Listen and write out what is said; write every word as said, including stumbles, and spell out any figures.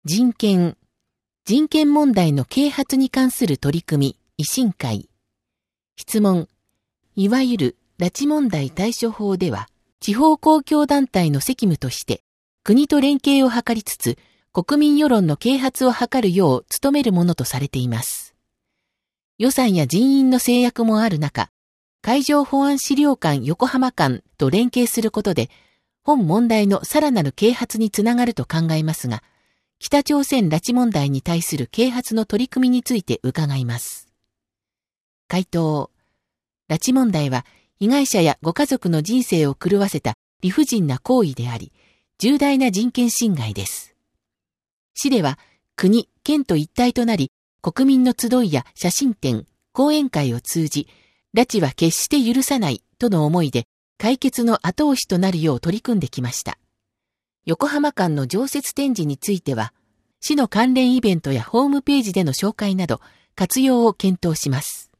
人権、人権問題の啓発に関する取り組み、維新会。質問、いわゆる拉致問題対処法では、地方公共団体の責務として、国と連携を図りつつ、国民世論の啓発を図るよう努めるものとされています。予算や人員の制約もある中、海上保安資料館横浜間と連携することで、本問題のさらなる啓発につながると考えますが、北朝鮮拉致問題に対する啓発の取り組みについて伺います。回答。拉致問題は被害者やご家族の人生を狂わせた理不尽な行為であり、重大な人権侵害です。市では国、県と一体となり、国民の集いや写真展、講演会を通じ、拉致は決して許さないとの思いで解決の後押しとなるよう取り組んできました。横浜間の常設展示については、市の関連イベントやホームページでの紹介など活用を検討します。